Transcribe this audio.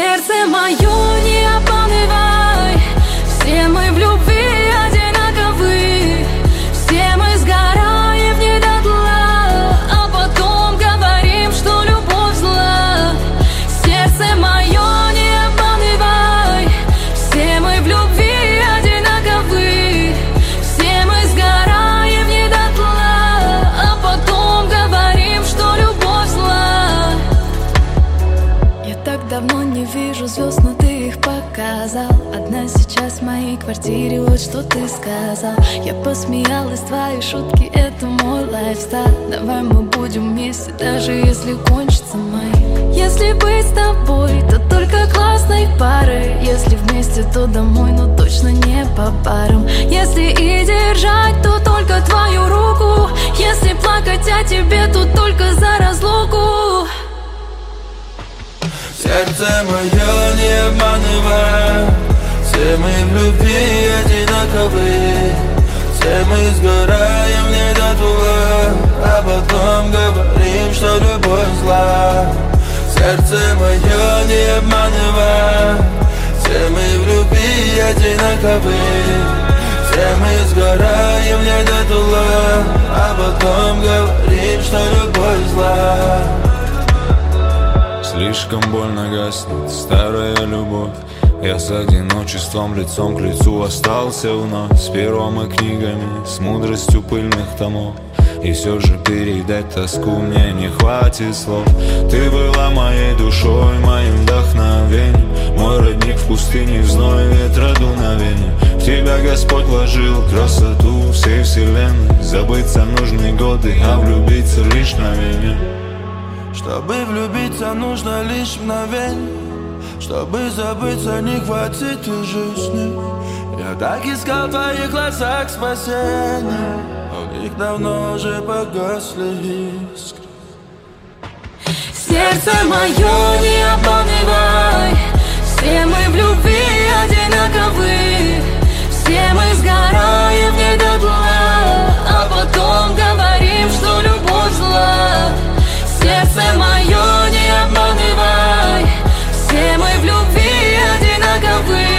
Сердце мое, не обманывай, все мы в любви одинаковы, все мы сгораем не дотла, а потом говорим, что любовь зла. Сердце мое, не обманывай, все мы в любви одинаковы, все мы сгораем не дотла, а потом говорим, что любовь зла. Я так давно не вижу звезд, но ты их показал. Одна сейчас в моей квартире, вот что ты сказал. Я посмеялась, твои шутки, это мой лайфстайл. Давай мы будем вместе, даже если кончится май. Если быть с тобой, то только классной парой. Если вместе, то домой, но точно не по парам. Если и держать, то только твою руку. Если плакать о тебе, то только за разлуку. Сердце мое, не обманывай, все мы в любви одинаковы, все мы сгораем не дотла, а потом говорим, что любовь зла. Сердце мое, не обманывай, все мы в любви одинаковы, все мы сгораем не дотла, а потом говорим, что любовь зла. Слишком больно гаснет старая любовь. Я с одиночеством лицом к лицу остался вновь, с пером и книгами, с мудростью пыльных томов. И все же передать тоску мне не хватит слов. Ты была моей душой, моим вдохновением, мой родник в пустыне, в зной ветра дуновения. В тебя Господь вложил красоту всей вселенной. Забыться нужны годы, а влюбиться лишь мгновение. Чтобы влюбиться, нужно лишь мгновенье, чтобы забыться, не хватит и жизни. Я так искал в твоих глазах спасения, но в них давно уже погасли искры. Сердце мое, не обманывай, все мы в любви одинаковы, все мы сгораем не дотла, а потом говорим, что любовь зла. Сердце мое, не обманывай, все мы в любви одинаковы,